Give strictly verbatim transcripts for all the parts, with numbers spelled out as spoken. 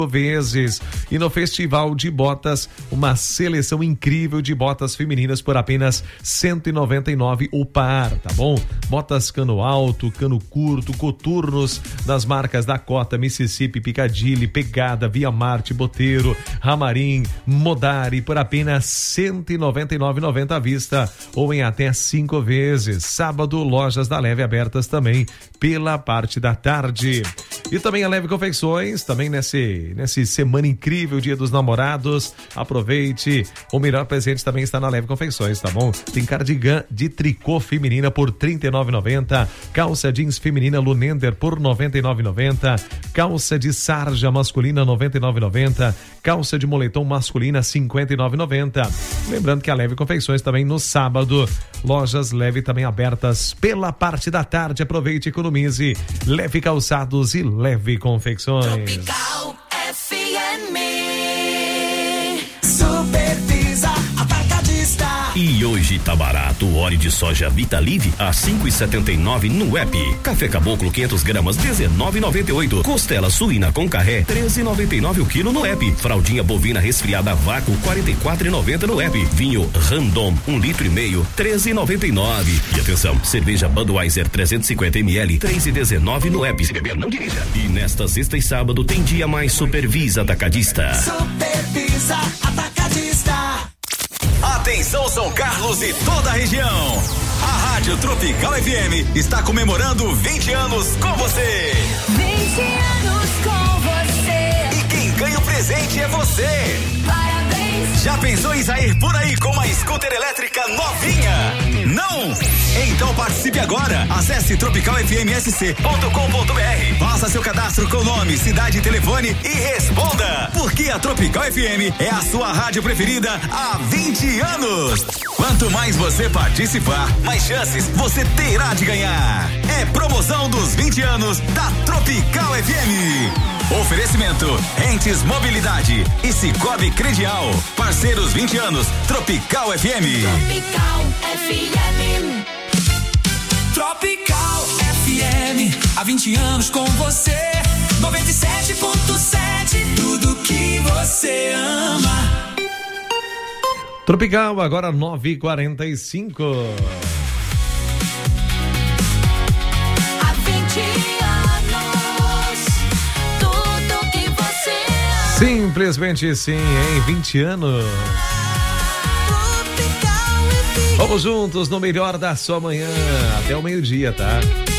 vezes. E no Festival de Botas, uma seleção incrível de botas femininas por apenas cento e noventa e nove reais o par, tá bom? Botas cano alto, cano curto, coturnos das marcas Dakota, Mississippi, Piccadilly, Pegada, Via Marte, Boteiro, Ramarim, Modari por apenas cento e noventa e nove reais e noventa centavos à vista ou em até cinco vezes. Sábado, lojas da Leve abertas também pela parte da tarde. E também a Leve Confecções, também nesse, nesse semana incrível, Dia dos Namorados. Aproveite, o melhor presente também está na Leve Confecções, tá bom? Tem cardigan de tricô feminina por trinta e nove reais e noventa centavos, calça jeans feminina Lunender por noventa e nove reais e noventa centavos, calça de sarja masculina noventa e nove reais e noventa centavos, calça de moletom masculina cinquenta e nove reais e noventa centavos. Lembrando que a Leve Confecções também no sábado, lojas Leve também abertas pela parte da tarde. Aproveite e economize. Leve Calçados e Leve Confecções. Tropical F M. Supervisa Atacadista. E hoje tá barato o óleo de soja Vitalive a cinco e setenta e nove no app. Café Caboclo quinhentas gramas dezenove e noventa e oito. Costela suína com carré treze e noventa e nove o quilo no app. Fraldinha bovina resfriada a vácuo quarenta e quatro e noventa no app. Vinho Randon um litro e meio treze e noventa e nove. E atenção, cerveja Budweiser trezentos e cinquenta mililitros três e dezenove no app. Se beber não dirija. E nesta sexta e sábado tem dia mais Supervisa Atacadista. Supervisa Atacadista. Atenção São Carlos e toda a região. A Rádio Tropical F M está comemorando vinte anos com você. vinte anos com você. E quem ganha o presente é você. Parabéns. Já pensou em sair por aí com uma scooter elétrica novinha? Não? Então participe agora. Acesse tropical f m s c ponto com ponto b r. Faça seu cadastro com nome, cidade e telefone e responda. Porque a Tropical F M é a sua rádio preferida há vinte anos. Quanto mais você participar, mais chances você terá de ganhar. É promoção dos vinte anos da Tropical F M. Oferecimento Entes Mobilidade e Cicobi Credial. Parceiros vinte anos, Tropical F M. Tropical F M. Tropical F M, há vinte anos com você. noventa e sete ponto sete, tudo que você ama. Tropical, agora nove e quarenta e cinco. Há vinte anos, tudo que você ama. Simplesmente sim, em vinte anos. Vamos juntos no melhor da sua manhã, até o meio-dia, tá?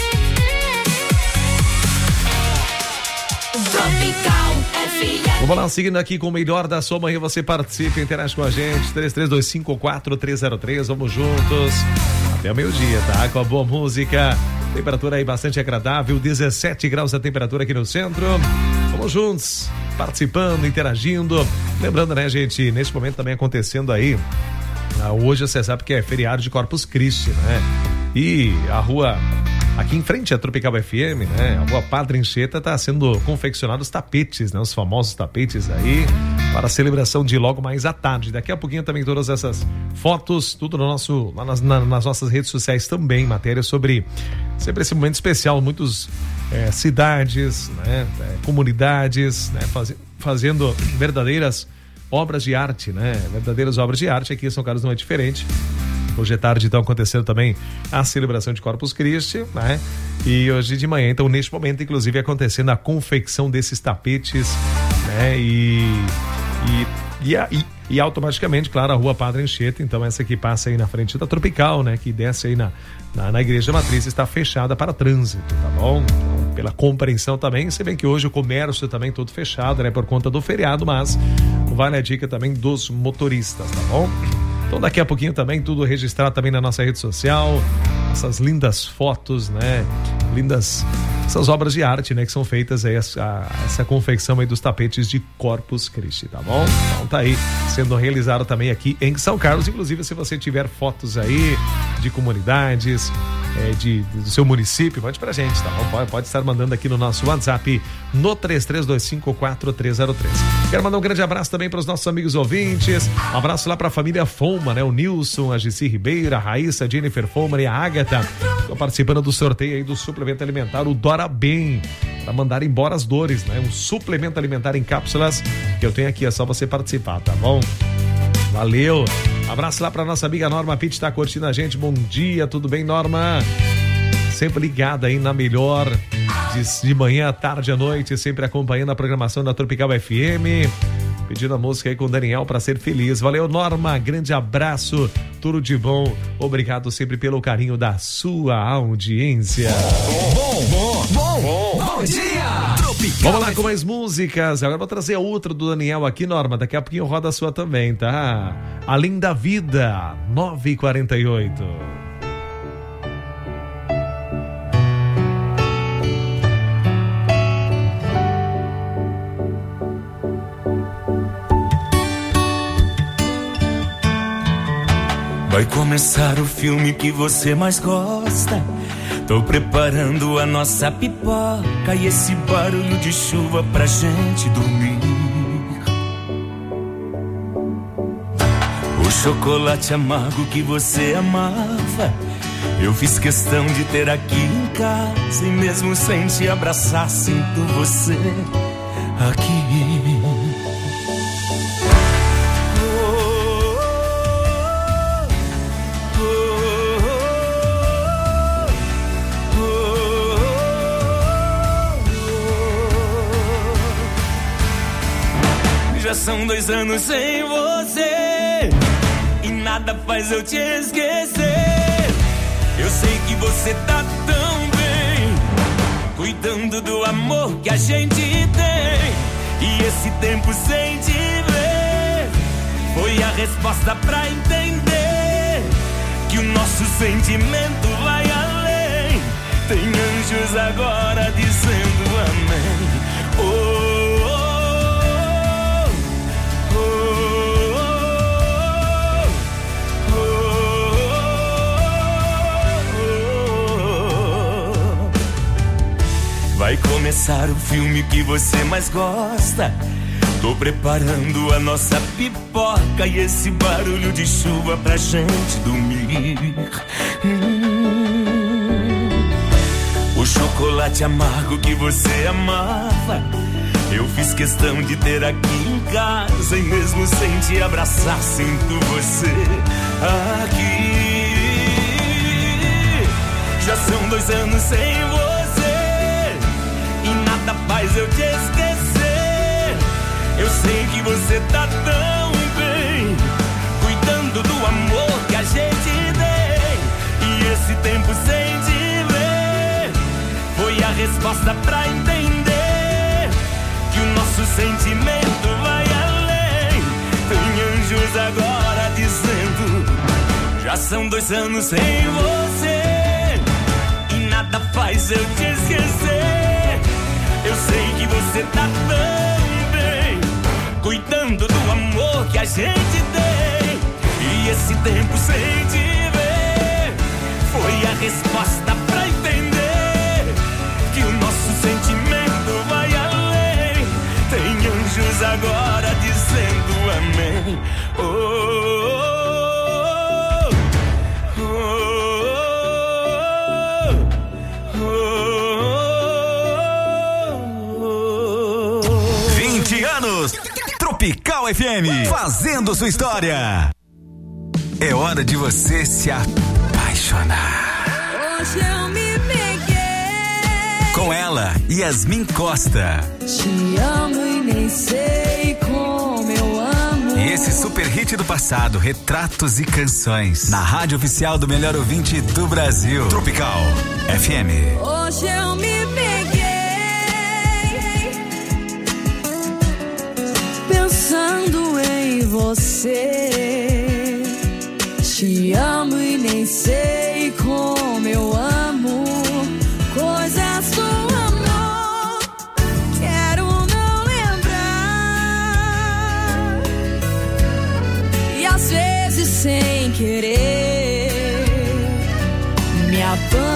Tropical F M. Vamos lá, seguindo aqui com o melhor da sua manhã, você participa, interage com a gente, três três dois cinco quatro três zero três, vamos juntos até o meio-dia, tá? Com a boa música, temperatura aí bastante agradável, dezessete graus a temperatura aqui no centro. Vamos juntos, participando, interagindo. Lembrando, né, gente, neste momento também acontecendo aí, hoje você sabe que é feriado de Corpus Christi, né? E a rua aqui em frente à Tropical F M, né? A rua Padre Anchieta tá sendo confeccionados tapetes, né? Os famosos tapetes aí para a celebração de logo mais à tarde. Daqui a pouquinho também todas essas fotos, tudo no nosso, lá nas, na, nas nossas redes sociais também, matéria sobre sempre esse momento especial, muitos é, cidades, né? É, comunidades, né? Faz, fazendo verdadeiras obras de arte, né? Verdadeiras obras de arte. Aqui em São Carlos não é diferente. Hoje à tarde então acontecendo também a celebração de Corpus Christi, né? E hoje de manhã, então neste momento inclusive acontecendo a confecção desses tapetes, né? E e, e, e, e automaticamente, claro, a rua Padre Anchieta, então essa que passa aí na frente da Tropical, né? Que desce aí na, na, na Igreja Matriz, está fechada para trânsito, tá bom? Então, pela compreensão também, se bem que hoje o comércio também todo fechado, né? Por conta do feriado, mas vale a dica também dos motoristas, tá bom? Então daqui a pouquinho também tudo registrado também na nossa rede social, essas lindas fotos, né? Lindas, essas obras de arte, né? Que são feitas aí, essa, essa confecção aí dos tapetes de Corpus Christi, tá bom? Então tá aí, sendo realizado também aqui em São Carlos, inclusive se você tiver fotos aí de comunidades, é, de, do seu município, mande pra gente, tá bom? Pode, pode estar mandando aqui no nosso WhatsApp no três três dois cinco quatro três zero três. Quero mandar um grande abraço também para os nossos amigos ouvintes. Um abraço lá para a família Foma, né? O Nilson, a Gissi Ribeiro, a Raíssa, a Jennifer Foma e a Ágata. Estão participando do sorteio aí do suplemento alimentar, o Dora Bem, para mandar embora as dores, né? Um suplemento alimentar em cápsulas que eu tenho aqui, é só você participar, tá bom? Valeu. Abraço lá pra nossa amiga Norma Pitt, tá curtindo a gente. Bom dia, tudo bem, Norma? Sempre ligada aí na melhor, de, de manhã, à tarde, à noite, sempre acompanhando a programação da Tropical F M. Pedindo a música aí com o Daniel pra ser feliz. Valeu, Norma. Grande abraço. Tudo de bom. Obrigado sempre pelo carinho da sua audiência. Bom, bom, bom, bom, bom dia! Tropical. Vamos lá com mais músicas. Agora vou trazer outra do Daniel aqui, Norma. Daqui a pouquinho roda a sua também, tá? Além da Vida, nove e quarenta e oito. Vai começar o filme que você mais gosta. Tô preparando a nossa pipoca e esse barulho de chuva pra gente dormir. O chocolate amargo que você amava, eu fiz questão de ter aqui em casa. E mesmo sem te abraçar, sinto você aqui. São dois anos sem você e nada faz eu te esquecer. Eu sei que você tá tão bem, cuidando do amor que a gente tem. E esse tempo sem te ver foi a resposta pra entender que o nosso sentimento vai além. Tem anjos agora dizendo amém. Oh, vai começar o filme que você mais gosta. Tô preparando a nossa pipoca e esse barulho de chuva pra gente dormir. Hum, o chocolate amargo que você amava, eu fiz questão de ter aqui em casa. E mesmo sem te abraçar, sinto você aqui. Já são dois anos sem você e nada faz eu te esquecer. Eu sei que você tá tão bem, cuidando do amor que a gente tem. E esse tempo sem te ver foi a resposta pra entender que o nosso sentimento vai além. Tem anjos agora dizendo: já são dois anos sem você e nada faz eu te esquecer. Eu sei que você tá tão bem, cuidando do amor que a gente tem. E esse tempo sem te ver foi a resposta pra entender que o nosso sentimento vai além. Tem anjos agora dizendo amém. Oh, oh, oh, oh, oh. vinte anos Tropical F M, fazendo sua história. É hora de você se apaixonar. Hoje eu me peguei. Com ela, Yasmin Costa. Te amo e nem sei como eu amo. E esse super hit do passado, Retratos e Canções. Na rádio oficial do melhor ouvinte do Brasil. Tropical F M. Hoje eu me peguei pensando em você. Te amo e nem sei como eu amo coisas do amor. Quero não lembrar e às vezes sem querer me abandonar.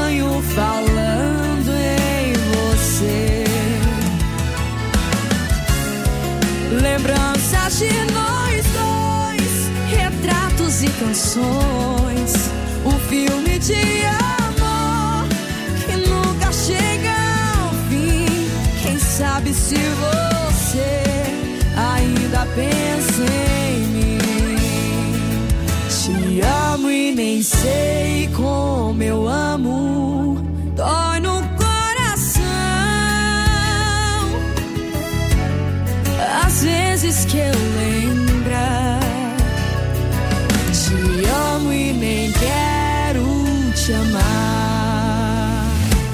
Lembranças de nós dois, retratos e canções, um filme de amor que nunca chega ao fim. Quem sabe se você ainda pensa em mim. Te amo e nem sei como eu amo, dói no coração. Às vezes que eu lembrar, te amo e nem quero te amar.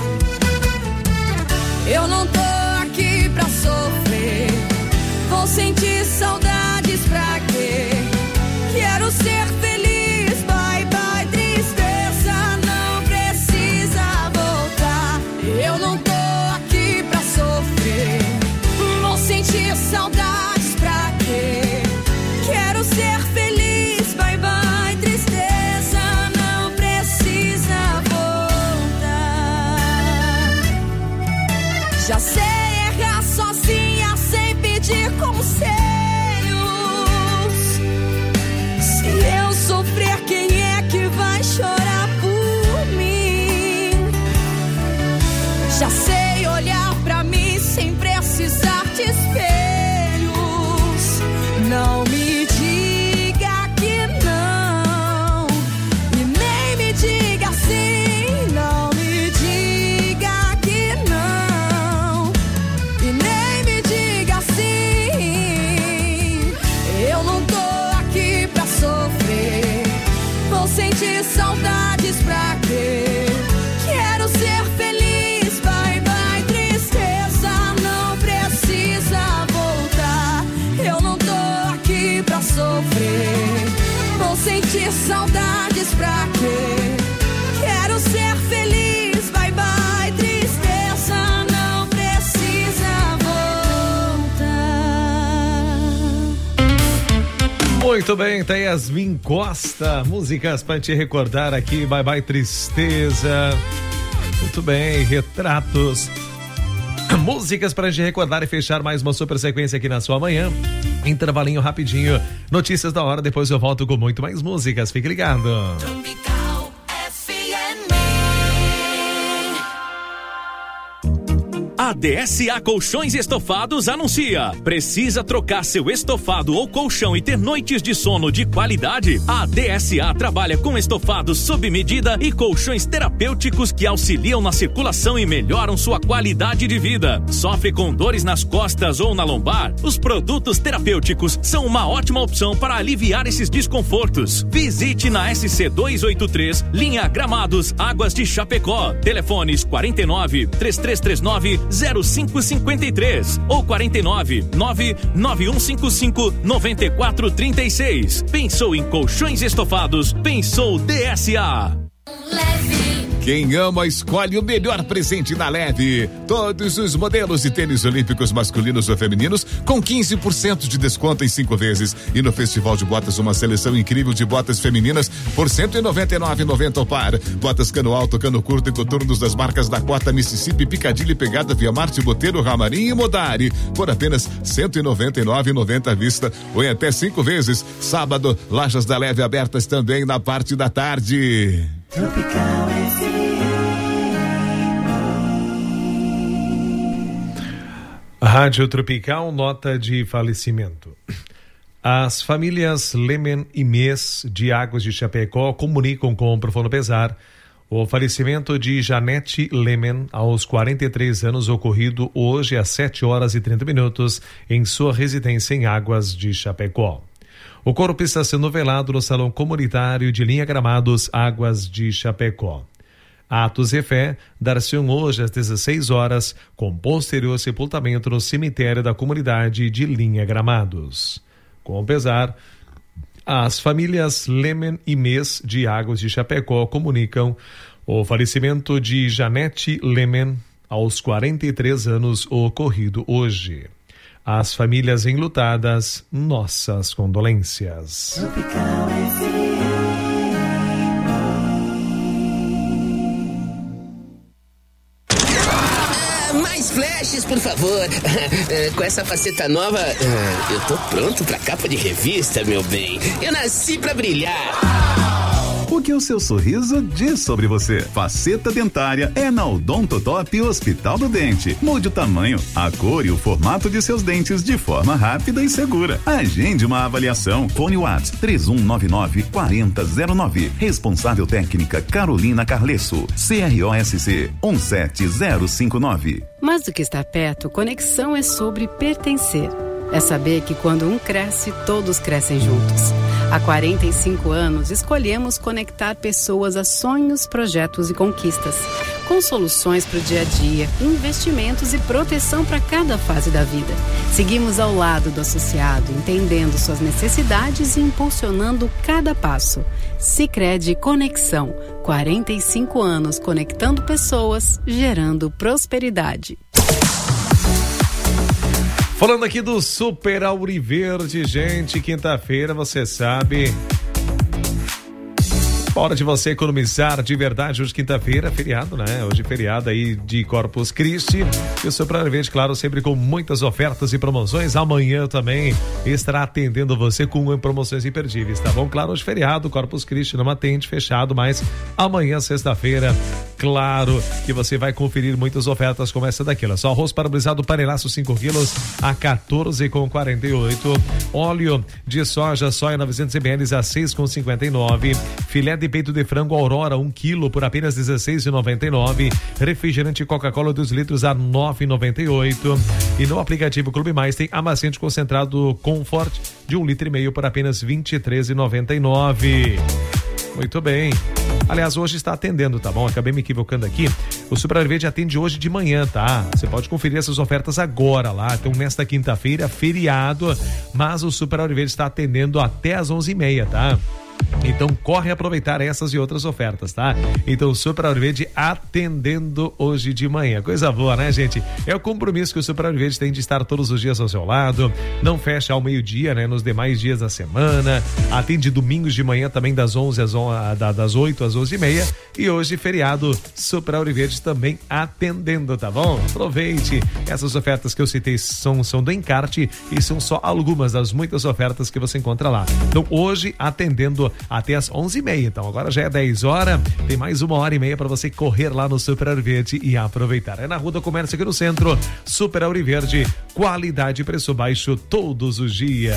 Eu não tô aqui pra sofrer, vou sentir saudades pra quê? Quero ser feliz, bye bye tristeza, não precisa voltar. Eu não tô aqui pra sofrer, vou sentir saudades pra quê? Quero ser feliz, bye bye tristeza, não precisa voltar. Já sei errar sozinha sem pedir conselhos. Se eu sofrer, quem é que vai chorar por mim? Já sei olhar pra mim sem precisar de espelhos. Não me diga que não, e nem me diga sim. Não me diga que não, e nem me diga sim. Eu não tô aqui pra sofrer, vou sentir saudades pra quê? Quero ser feliz, bye bye tristeza, não precisa voltar. Eu não tô aqui pra sofrer, vou sentir saudades pra quê? Quero ser feliz, bye bye tristeza, não precisa voltar. Muito bem, tá Yasmin Costa, músicas pra te recordar aqui, bye bye tristeza. Muito bem, retratos, músicas pra te recordar e fechar mais uma super sequência aqui na sua manhã. Intervalinho rapidinho, notícias da hora, depois eu volto com muito mais músicas, fique ligado. Tropical F M. A D S A Colchões e Estofados anuncia: precisa trocar seu estofado ou colchão e ter noites de sono de qualidade? A D S A trabalha com estofados sob medida e colchões terapêuticos que auxiliam na circulação e melhoram sua qualidade de vida. Sofre com dores nas costas ou na lombar? Os produtos terapêuticos são uma ótima opção para aliviar esses desconfortos. Visite na S C duzentos e oitenta e três, linha Gramados, Águas de Chapecó. Telefones quarenta e nove, três três três nove, zero cinco cinco três ou quarenta e nove, nove nove um cinco cinco, nove quatro três seis. Pensou em colchões estofados? Pensou D S A. Quem ama escolhe o melhor presente na Leve. Todos os modelos de tênis olímpicos masculinos ou femininos com quinze por cento de desconto em cinco vezes. E no Festival de Botas, uma seleção incrível de botas femininas por cento e noventa e nove reais e noventa centavos o par. Botas cano alto, cano curto e coturnos das marcas Dakota, Mississippi, Piccadilly, Pegada, Via Marte, Boteiro, Ramarim e Modari por apenas cento e noventa e nove reais e noventa centavos à vista ou em até cinco vezes. Sábado, lojas da Leve abertas também na parte da tarde. Tropical F M. Rádio Tropical, nota de falecimento. As famílias Lemen e Mes de Águas de Chapecó comunicam com profundo pesar o falecimento de Janete Lemen aos quarenta e três anos, ocorrido hoje às sete horas e trinta minutos em sua residência em Águas de Chapecó. O corpo está sendo velado no Salão Comunitário de Linha Gramados, Águas de Chapecó. Atos e fé dar-se-ão hoje às dezesseis horas, com posterior sepultamento no cemitério da comunidade de Linha Gramados. Com pesar, as famílias Lemen e Mes de Águas de Chapecó comunicam o falecimento de Janete Lemen aos quarenta e três anos, ocorrido hoje. As famílias enlutadas, nossas condolências. Tropical F M. Mais flashes por favor. Com essa faceta nova, eu tô pronto pra capa de revista, meu bem. Eu nasci pra brilhar. O que o seu sorriso diz sobre você? Faceta dentária é na Odontotop Hospital do Dente. Mude o tamanho, a cor e o formato de seus dentes de forma rápida e segura. Agende uma avaliação. Fone WhatsApp três um nove nove, quatro zero zero nove. Responsável técnica Carolina Carlesso. C R O S C um sete zero cinco nove. Mais do que estar perto, conexão é sobre pertencer. É saber que quando um cresce, todos crescem juntos. Há quarenta e cinco anos, escolhemos conectar pessoas a sonhos, projetos e conquistas. Com soluções para o dia a dia, investimentos e proteção para cada fase da vida. Seguimos ao lado do associado, entendendo suas necessidades e impulsionando cada passo. Sicredi Conexão. quarenta e cinco anos conectando pessoas, gerando prosperidade. Falando aqui do Super Auriverde, gente, quinta-feira, você sabe, hora de você economizar de verdade. Hoje quinta-feira, feriado, né? Hoje feriado aí de Corpus Christi. E o Super Auriverde, claro, sempre com muitas ofertas e promoções. Amanhã também estará atendendo você com promoções imperdíveis, tá bom? Claro, hoje feriado, Corpus Christi não atende, fechado, mas amanhã, sexta-feira, claro que você vai conferir muitas ofertas como essa daqui. Olha só, arroz parbolizado panelaço cinco quilos a quatorze com quarenta e oito. Óleo de soja, soia novecentos mililitros a seis com cinquenta e nove. Filé de peito de frango Aurora um quilo por apenas dezesseis e noventa e nove. Refrigerante Coca-Cola dois litros a nove e noventa e oito. E no aplicativo Clube Mais tem amaciante concentrado Comfort de um litro e meio por apenas vinte e três e noventa e nove. Muito bem. Aliás, hoje está atendendo, tá bom? Acabei me equivocando aqui. O Super Auriverde atende hoje de manhã, tá? Você pode conferir essas ofertas agora lá. Então, nesta quinta-feira, feriado, mas o Super Auriverde está atendendo até às onze e meia, tá? Então corre aproveitar essas e outras ofertas, tá? Então o Super Auriverde atendendo hoje de manhã. Coisa boa, né, gente? É o compromisso que o Super Auriverde tem de estar todos os dias ao seu lado. Não fecha ao meio-dia, né? Nos demais dias da semana. Atende domingos de manhã também das onze às onze, das oito às onze e meia. E hoje feriado, Super Auriverde também atendendo, tá bom? Aproveite. Essas ofertas que eu citei são, são do encarte e são só algumas das muitas ofertas que você encontra lá. Então hoje atendendo até as onze e meia, então agora já é dez horas, tem mais uma hora e meia para você correr lá no Super Auriverde e aproveitar. É na Rua do Comércio aqui no centro. Super Auriverde, qualidade e preço baixo todos os dias.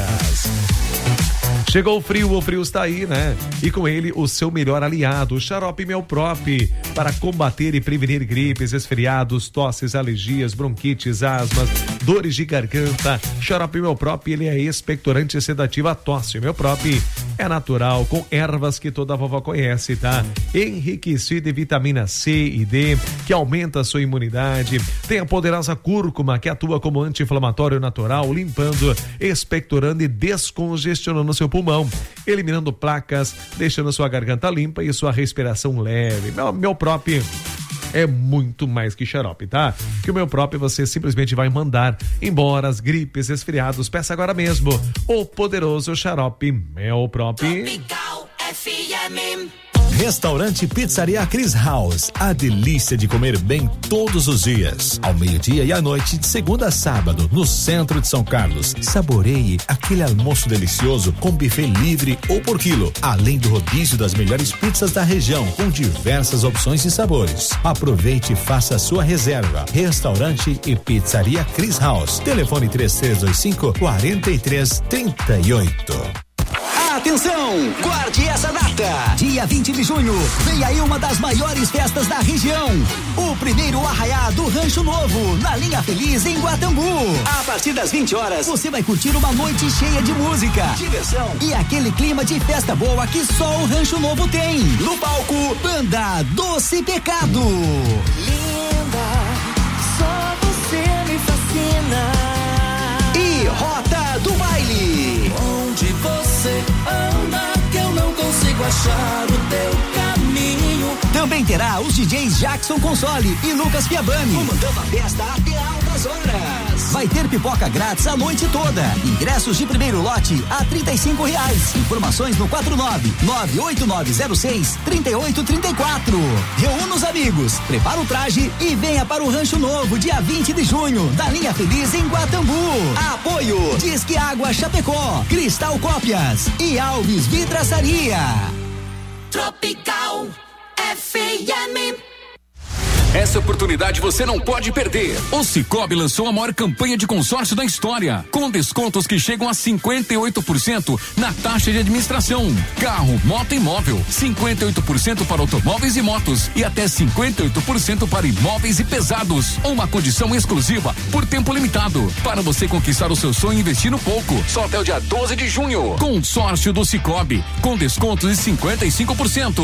Chegou o frio, o frio está aí, né? E com ele, o seu melhor aliado, o Xarope Melprop, para combater e prevenir gripes, resfriados, tosses, alergias, bronquites, asmas, dores de garganta. Xarope Melprop, ele é expectorante sedativo à tosse. Melprop é natural, com ervas que toda vovó conhece, tá? Enriquecido de vitamina C e D, que aumenta a sua imunidade. Tem a poderosa cúrcuma, que atua como anti-inflamatório natural, limpando, expectorando e descongestionando seu pulmão, eliminando placas, deixando sua garganta limpa e sua respiração leve. Meu, meu próprio é muito mais que xarope, tá? Que o meu próprio você simplesmente vai mandar embora as gripes, resfriados. Peça agora mesmo o poderoso xarope Melprop. Tropical F M. Restaurante Pizzaria Chris House, a delícia de comer bem todos os dias, ao meio-dia e à noite, de segunda a sábado, no centro de São Carlos. Saboreie aquele almoço delicioso com buffet livre ou por quilo, além do rodízio das melhores pizzas da região, com diversas opções e sabores. Aproveite e faça a sua reserva. Restaurante e Pizzaria Chris House. Telefone três três dois cinco, quatro três três oito. Atenção, guarde essa data. Dia vinte de junho, vem aí uma das maiores festas da região. O primeiro arraiá do Rancho Novo, na Linha Feliz, em Guatambu. A partir das vinte horas, você vai curtir uma noite cheia de música, diversão e aquele clima de festa boa que só o Rancho Novo tem. No palco, banda Doce Pecado. Linda, só você me fascina. E Rota do Baile. Onde você anda que eu não consigo achar o teu caminho. Também terá os D Js Jackson Console e Lucas Fiabani, comandando a festa até altas horas. vai ter pipoca grátis a noite toda. Ingressos de primeiro lote a trinta e cinco reais. Informações no quatro nove nove oito nove zero seis três oito três quatro. Reúna os amigos, prepara o traje e venha para o Rancho Novo, dia vinte de junho, da Linha Feliz em Guatambu. Apoio Disque Água Chapecó, Cristal Cópias e Alves Vidraçaria. Tropical F M. Essa oportunidade você não pode perder. O Cicobi lançou a maior campanha de consórcio da história, com descontos que chegam a cinquenta e oito por cento na taxa de administração. Carro, moto e imóvel, cinquenta e oito por cento para automóveis e motos e até cinquenta e oito por cento para imóveis e pesados. Uma condição exclusiva por tempo limitado, para você conquistar o seu sonho investindo pouco. Só até o dia doze de junho. Consórcio do Cicobi, com descontos de cinquenta e cinco por cento.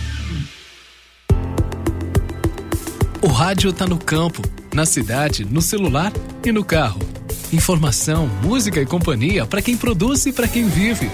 O rádio tá no campo, na cidade, no celular e no carro. Informação, música e companhia para quem produz e para quem vive.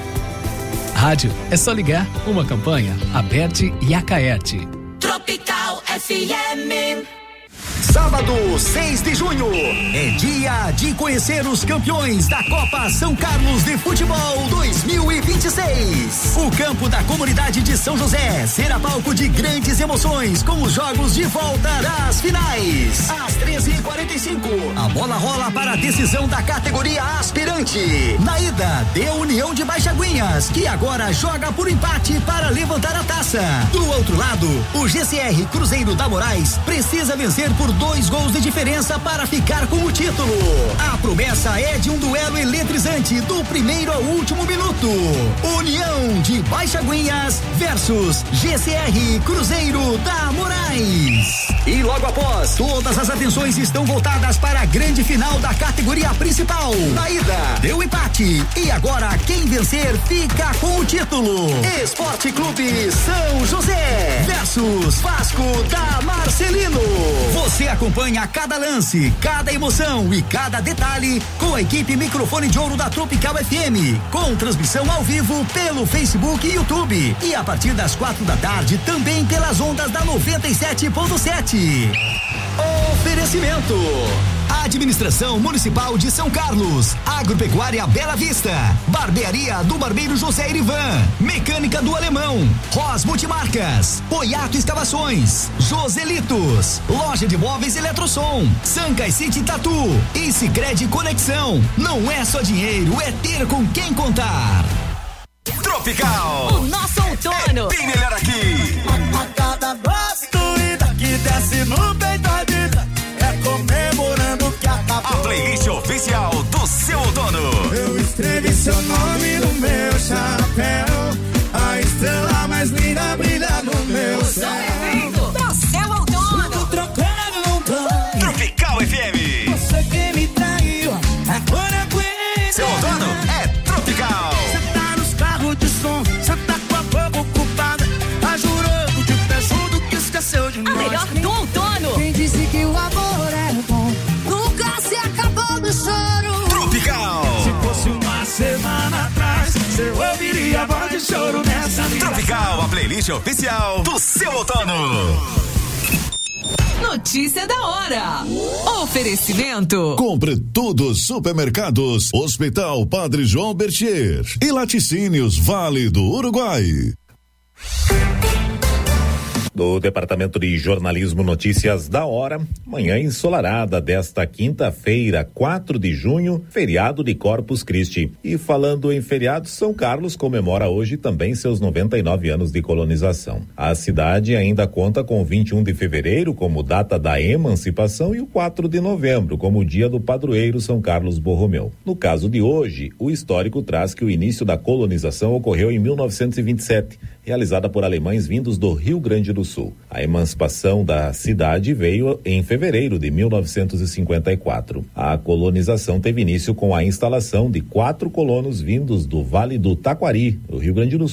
Rádio é só ligar. Uma campanha Aberte e Acaerte. Tropical F M. Sábado, seis de junho, é dia de conhecer os campeões da Copa São Carlos de Futebol dois mil e vinte e seis. O campo da comunidade de São José será palco de grandes emoções com os jogos de volta das finais. Às treze e quarenta e cinco, a bola rola para a decisão da categoria aspirante. Na ida, deu União de Baixaguinhas, que agora joga por empate para levantar a taça. Do outro lado, o G C R Cruzeiro da Moraes precisa vencer por dois gols de diferença para ficar com o título. A promessa é de um duelo eletrizante do primeiro ao último minuto. União de Baixaguinhas versus G C R Cruzeiro da Moraes. E logo após, todas as atenções estão voltadas para a grande final da categoria principal. Na ida, deu empate e agora quem vencer fica com o título. Esporte Clube São José versus Vasco da Marcelino. Você acompanha cada lance, cada emoção e cada detalhe com a equipe Microfone de Ouro da Tropical F M, com transmissão ao vivo pelo Facebook e YouTube e a partir das quatro da tarde também pelas ondas da noventa e sete ponto sete. Oferecimento: Administração Municipal de São Carlos, Agropecuária Bela Vista, Barbearia do Barbeiro José Irivan, Mecânica do Alemão, Ros Multimarcas, Oiato Escavações, Joselitos, Loja de Móveis Eletrosom, Sanca City Tatu e Sicredi Conexão. Não é só dinheiro, é ter com quem contar. Tropical, o nosso outono é bem melhor aqui. A cada doida que desce no peito da vida é comemorando que acabou. A playlist oficial do seu outono. Eu escrevi seu nome no meu chapéu, a estrela mais linda brilha no meu céu. Do seu outono. Tô trocando um plano. Tropical F M. Você que me traiu, agora aguenta. Seu outono é Tropical. Você tá nos carros de som, você tá com a boca ocupada, tá jurando de pé junto que esqueceu de nós. A melhor do outono. Quem disse que o amor é bom nunca se acabou do choro. Tropical. Se fosse uma semana atrás, você ouviria a voz de choro nessa vida. Tropical, a playlist oficial do seu outono. Notícia da hora. Oferecimento. Compre tudo Supermercados, Hospital Padre João Bertier e Laticínios Vale do Uruguai. Do Departamento de Jornalismo, notícias da hora. Manhã ensolarada desta quinta-feira, quatro de junho, feriado de Corpus Christi. E falando em feriado, São Carlos comemora hoje também seus noventa e nove anos de colonização. A cidade ainda conta com vinte e um de fevereiro como data da emancipação e o quatro de novembro como o dia do padroeiro São Carlos Borromeu. No caso de hoje, o histórico traz que o início da colonização ocorreu em mil novecentos e vinte e sete, realizada por alemães vindos do Rio Grande do Sul. A emancipação da cidade veio em fevereiro de mil novecentos e cinquenta e quatro. A colonização teve início com a instalação de quatro colonos vindos do Vale do Taquari, no Rio Grande do Sul,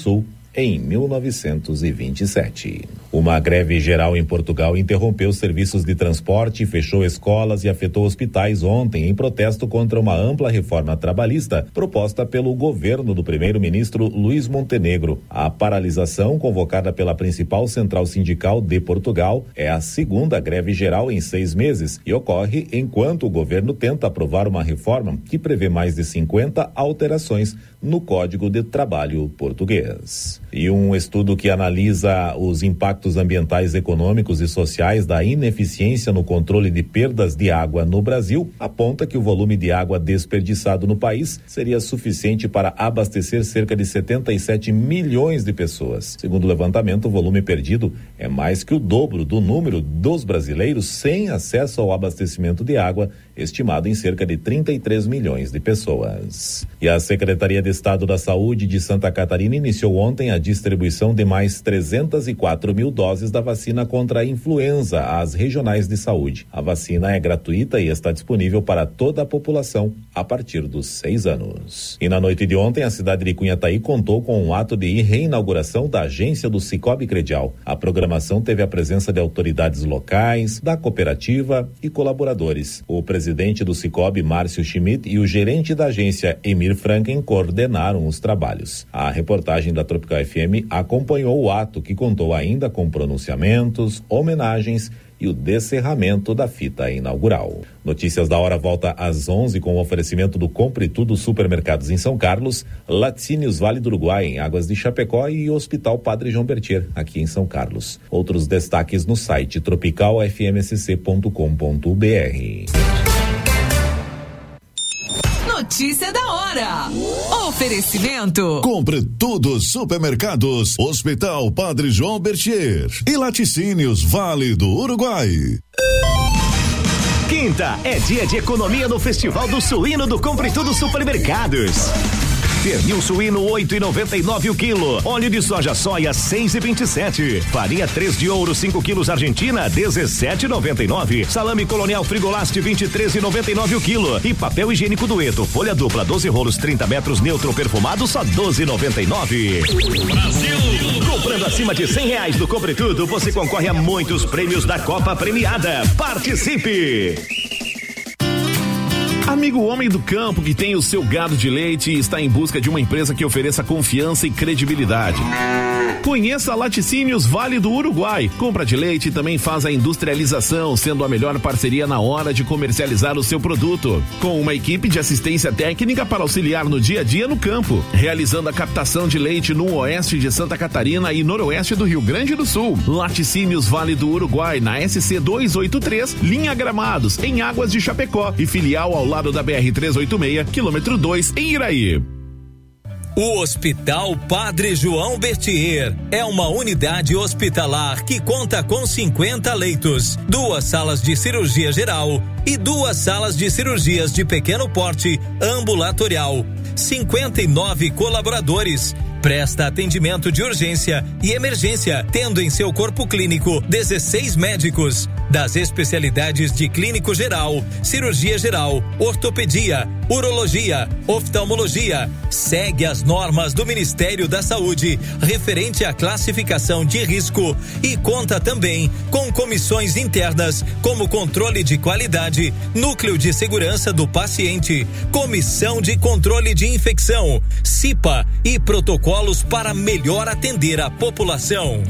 em mil novecentos e vinte e sete. Uma greve geral em Portugal interrompeu serviços de transporte, fechou escolas e afetou hospitais ontem em protesto contra uma ampla reforma trabalhista proposta pelo governo do primeiro-ministro Luís Montenegro. A paralisação, convocada pela principal central sindical de Portugal, é a segunda greve geral em seis meses e ocorre enquanto o governo tenta aprovar uma reforma que prevê mais de cinquenta alterações no Código de Trabalho português. E um estudo que analisa os impactos ambientais, econômicos e sociais da ineficiência no controle de perdas de água no Brasil aponta que o volume de água desperdiçado no país seria suficiente para abastecer cerca de setenta e sete milhões de pessoas. Segundo o levantamento, o volume perdido é mais que o dobro do número dos brasileiros sem acesso ao abastecimento de água, estimado em cerca de trinta e três milhões de pessoas. E a Secretaria de Estado da Saúde de Santa Catarina iniciou ontem a distribuição de mais trezentas e quatro mil doses da vacina contra a influenza às regionais de saúde. A vacina é gratuita e está disponível para toda a população a partir dos seis anos. E na noite de ontem, a cidade de Cunhataí contou com um ato de reinauguração da agência do Cicobi Credial. A programação teve a presença de autoridades locais, da cooperativa e colaboradores. O presidente do Cicobi, Márcio Schmidt, e o gerente da agência, Emir Franken, coordenaram os trabalhos. A reportagem da Tropical F M acompanhou o ato, que contou ainda com pronunciamentos, homenagens e o descerramento da fita inaugural. Notícias da hora volta às onze com o oferecimento do Compre Tudo Supermercados em São Carlos, Laticínios Vale do Uruguai em Águas de Chapecó e Hospital Padre João Bertier aqui em São Carlos. Outros destaques no site tropical f m s c ponto com ponto b r. Notícia da hora. Oferecimento. Compre Tudo Supermercados, Hospital Padre João Bertier e Laticínios Vale do Uruguai. Quinta é dia de economia no Festival do Suíno do Compre Tudo Supermercados. Pernil suíno oito e noventa e nove o quilo. Óleo de soja soia seis e vinte e sete. Farinha três de ouro cinco quilos Argentina dezessete e noventa e nove. Salame Colonial Frigolast vinte e três e noventa e nove o quilo. E papel higiênico Dueto folha dupla doze rolos trinta metros neutro perfumado só doze e noventa e nove. Brasil! Comprando acima de cem reais do Compre Tudo, você concorre a muitos prêmios da Copa Premiada. Participe! Amigo homem do campo que tem o seu gado de leite e está em busca de uma empresa que ofereça confiança e credibilidade. Conheça a Laticínios Vale do Uruguai. Compra de leite e também faz a industrialização, sendo a melhor parceria na hora de comercializar o seu produto. Com uma equipe de assistência técnica para auxiliar no dia a dia no campo, realizando a captação de leite no oeste de Santa Catarina e noroeste do Rio Grande do Sul. Laticínios Vale do Uruguai, na S C duzentos e oitenta e três, linha Gramados, em Águas de Chapecó, e filial ao lado da B R trezentos e oitenta e seis, quilômetro dois, em Iraí. O Hospital Padre João Bertier é uma unidade hospitalar que conta com cinquenta leitos, duas salas de cirurgia geral e duas salas de cirurgias de pequeno porte ambulatorial, cinquenta e nove colaboradores. Presta atendimento de urgência e emergência, tendo em seu corpo clínico dezesseis médicos, das especialidades de clínico geral, cirurgia geral, ortopedia, urologia, oftalmologia. Segue as normas do Ministério da Saúde referente à classificação de risco e conta também com comissões internas como controle de qualidade, núcleo de segurança do paciente, comissão de controle de infecção, C I P A e protocolos para melhor atender a população.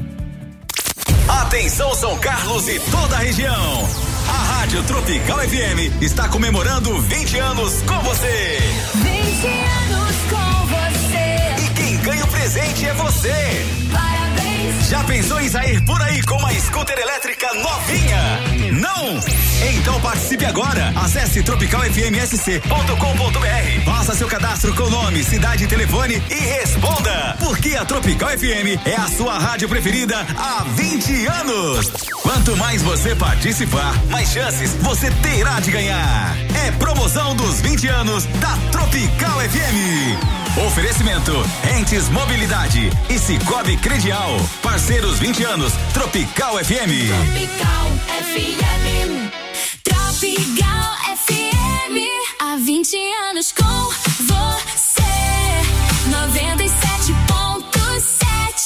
Atenção São Carlos e toda a região. A Rádio Tropical F M está comemorando vinte anos com você. vinte anos com você. E quem ganha o presente é você. Parabéns. Já pensou em sair por aí com uma scooter elétrica novinha? Não? Então participe agora. Acesse tropical f m s c ponto com ponto b r. Faça seu cadastro com nome, cidade e telefone e responda. Porque a Tropical F M é a sua rádio preferida há vinte anos. Quanto mais você participar, mais chances você terá de ganhar. É promoção dos vinte anos da Tropical F M. Oferecimento Entes Mobilidade e Cicobi Credial. Parceiros vinte anos, Tropical F M. Tropical F M. Tropical F M. Há vinte anos com você. noventa e sete ponto sete.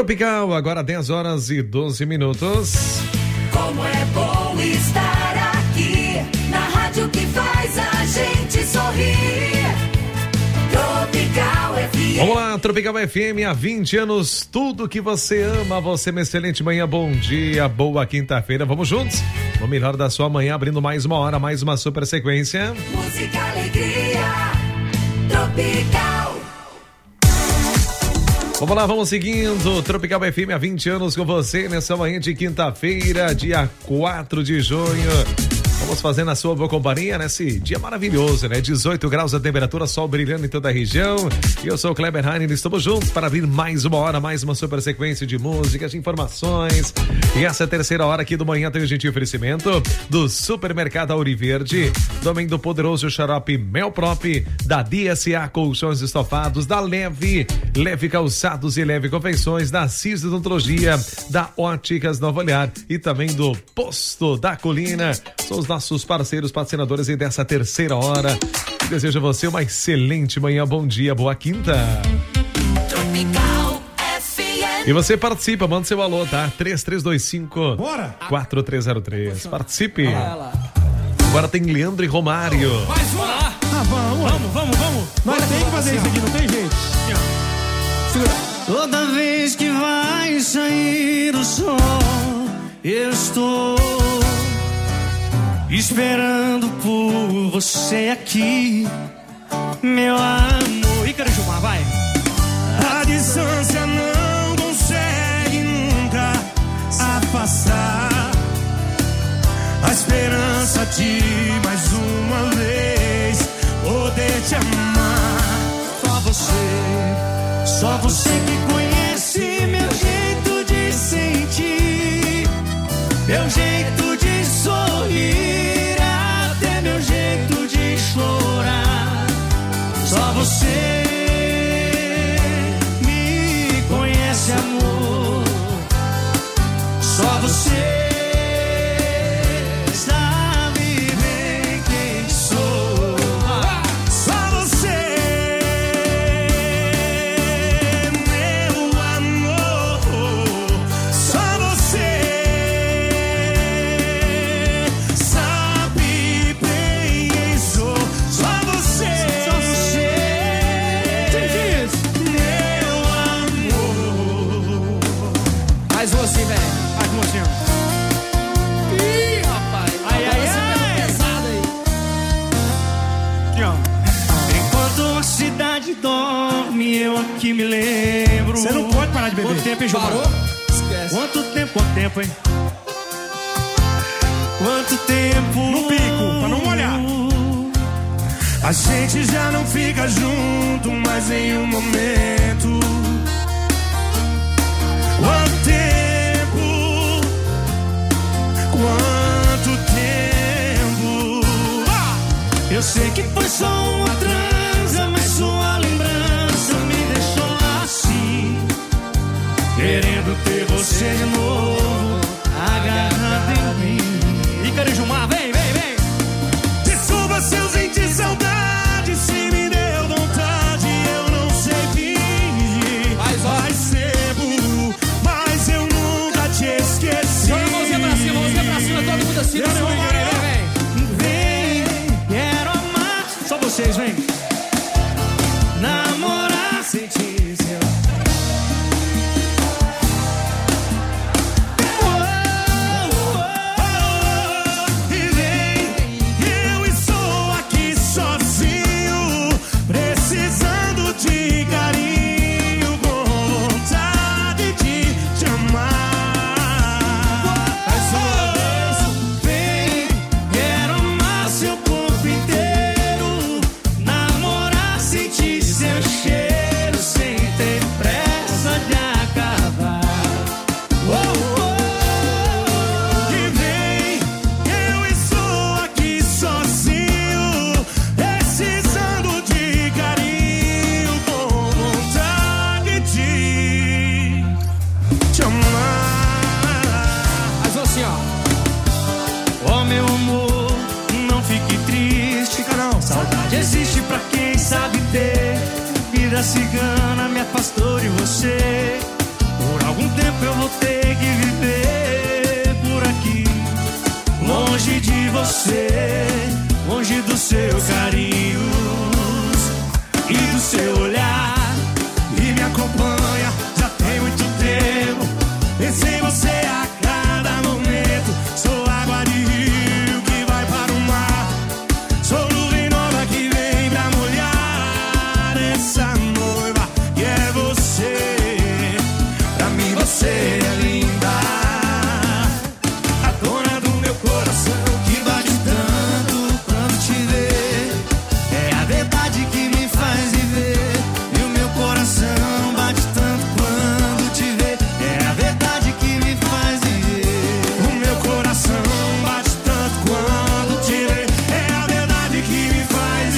Tropical, agora dez horas e doze minutos. Como é bom estar aqui, na rádio que faz a gente sorrir. Tropical F M. Vamos lá, Tropical F M, há vinte anos, tudo que você ama. Você, uma excelente manhã, bom dia, boa quinta-feira. Vamos juntos, o melhor da sua manhã, abrindo mais uma hora, mais uma super sequência. Música, alegria, Tropical. Vamos lá, vamos seguindo, Tropical F M há vinte anos com você nessa manhã de quinta-feira, dia quatro de junho. Vamos fazendo a sua boa companhia nesse dia maravilhoso, né? dezoito graus a temperatura, sol brilhando em toda a região. E eu sou o Kleber Heinen, estamos juntos para abrir mais uma hora, mais uma super sequência de músicas, de informações. E essa é a terceira hora aqui do Manhã tem o gentil oferecimento do Supermercado Auriverde, também do poderoso xarope Mel Prop, da D S A Colchões Estofados, da Leve, Leve Calçados e Leve Confeições, da Cis Odontologia, da Óticas Novo Olhar e também do Posto da Colina. São os nossos parceiros, patrocinadores aí dessa terceira hora. Desejo a você uma excelente manhã, bom dia, boa quinta. Tropical F M. E você participa, manda seu alô, tá? três três dois cinco, quatro três zero três. Participe. Agora tem Leandro e Romário. Mais uma! Ah, vamos, vamos, vamos, vamos. Nós tem que fazer isso aqui, não tem jeito. Segura. Toda vez que vai sair o sol, eu estou esperando por você aqui, meu amor. Ícaro Gilmar, vai. A distância não consegue nunca afastar a esperança de mais uma vez poder te amar. Só você, só você que conhece meu jeito de sentir, meu jeito de sorrir, até meu jeito de chorar. Só você me conhece, amor. Só você sabe bem quem sou. Só você, meu amor. Só você sabe bem quem sou. Só você, só você, meu amor. Faz você, velho. Faz mocinho. Ih, rapaz. Ai, ai, ai. Pesado aí. Aqui, ó. Enquanto a cidade dorme, eu aqui me lembro. Você não pode parar de beber. Quanto tempo, hein, Gilmar? Parou? Esquece. Quanto tempo, quanto tempo, hein? Quanto tempo? No pico, pra não molhar. A gente já não fica junto mais em um momento. Quanto tempo? Quanto tempo? Eu sei que foi só uma transa, mas sua lembrança me deixou assim, querendo ter você de novo, agarrado em mim. Ícaro Gilmar, vem, vem, vem. Desculpa se eu senti saudade, se me deu vontade, eu não sei fingir. Vai ser burro, mas eu nunca te esqueci. Joga a mãozinha pra cima, mãozinha pra cima, todo mundo assim. Eu não vem, vem, vem. Vem, quero amar. Só vocês, vem. Namorar, sentir seu. E vem, eu estou aqui sozinho, precisando de carinho, com vontade de te amar. Mais uma vez, vem, quero amar seu corpo inteiro, namorar, sentir seu cheiro, sem ter pressa de acabar. Oh, oh, e vem, eu estou aqui sozinho, precisando de carinho, com vontade de te amar. Faz assim, ó. Oh, meu amor, não fique triste, fica não. Saudade existe pra quem sabe ter. Vida cigana me afastou de você. Por algum longe de você, longe dos seus carinhos e do seu olhar. E me acompanha, já tem muito tempo. Penso em você a cada momento. Sou água de rio que vai para o mar. Sou nuvem nova que vem pra molhar essa noiva que é você. Pra mim você é linda, a dona do meu coração que bate tanto quando te vê. É a verdade que me faz viver. E o meu coração bate tanto quando te vê. É a verdade que me faz viver. O meu coração bate tanto quando te vê. É a verdade que me faz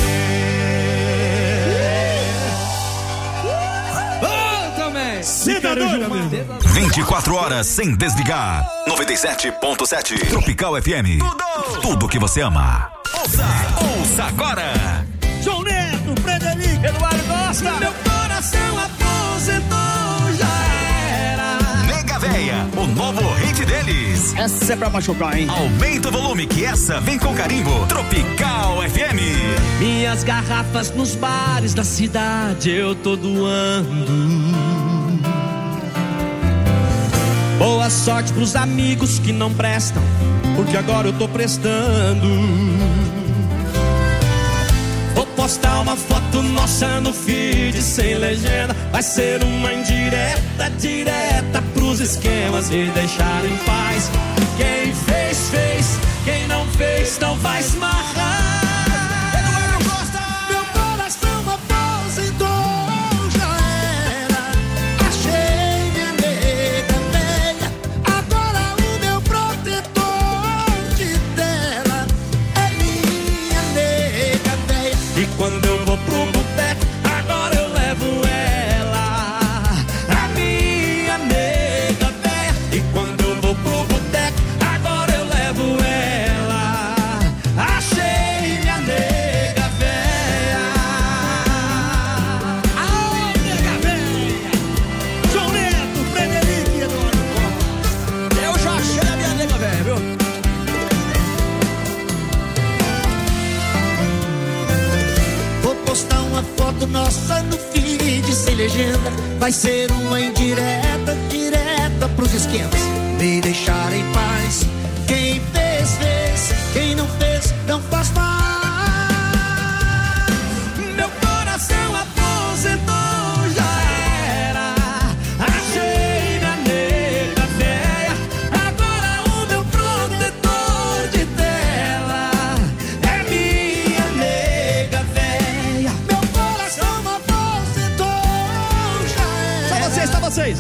viver. Oh, também. Cê tá doido, meu? vinte e quatro horas sem desligar. noventa e sete ponto sete Tropical F M. Tudo, tudo que você ama. Ouça, ouça agora. João Neto, Frederico, Eduardo Costa. Meu coração aposentou, já era. Nega Véia, o novo hit deles. Essa é pra machucar, hein? Aumenta o volume que essa vem com carimbo. Tropical F M. Minhas garrafas nos bares da cidade eu tô doando. Boa sorte pros amigos que não prestam, porque agora eu tô prestando. Vou postar uma foto nossa no feed sem legenda. Vai ser uma indireta, direta pros esquemas e deixar em paz. Quem fez, fez. Quem não fez, não vai se marrar. Meu coração aposentou, já era. Achei minha nega velha. Agora o meu protetor de tela é minha nega velha. E quando eu vou pro boteco, agora eu levo ela, a minha nega velha. E quando eu vou pro boteco, agora eu levo ela. Achei minha nega velha. Aô, nega velha. João Neto, Frederico e Eduardo Costa. Eu já achei a minha nega velha, viu? Vou postar uma foto nossa no feed sem legenda. Vai ser uma indireta, direta pros esquemas. Me deixar em paz. Quem fez, fez. Quem não fez, não faz mais. Meu coração aposentou, já era. Achei minha nega velha. Agora o meu protetor de tela é minha nega velha. Meu coração aposentou, já era. Só vocês, só vocês.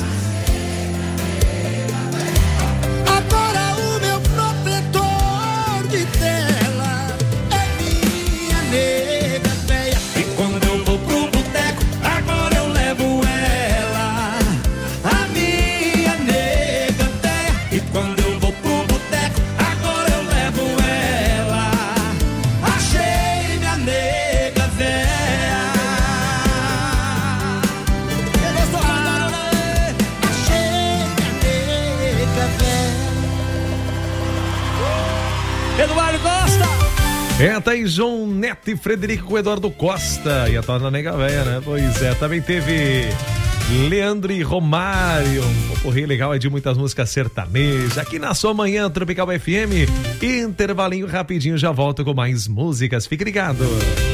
Agora o meu protetor de tela é minha nega velha. E quando eu vou pro boteco, agora eu levo ela, a minha nega velha. E quando eu vou pro boteco, agora eu levo ela. Achei minha nega velha. Quem gostou, achei minha nega velha. Eduardo Costa. É, tá aí João Neto e Frederico com Eduardo Costa. E a torna nega véia, né? Pois é, também teve Leandro e Romário. Um poporri legal é de muitas músicas sertanejas. Aqui na sua manhã, Tropical F M. Intervalinho rapidinho, já volto com mais músicas. Fique ligado.